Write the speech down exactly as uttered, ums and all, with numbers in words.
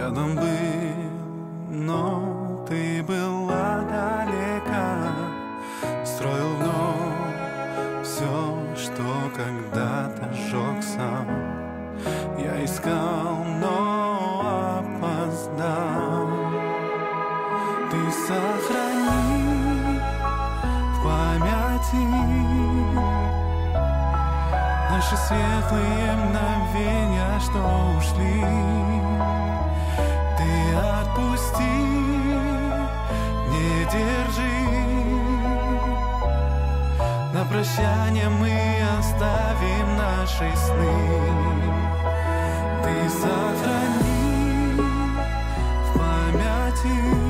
рядом был, но ты была далека. Строил вновь все, что когда-то сжег сам. Я искал, но опоздал. Ты сохрани в памяти наши светлые мгновения, что ушли. Ты отпусти, не держи. На прощание мы оставим наши сны. Ты сохрани в памяти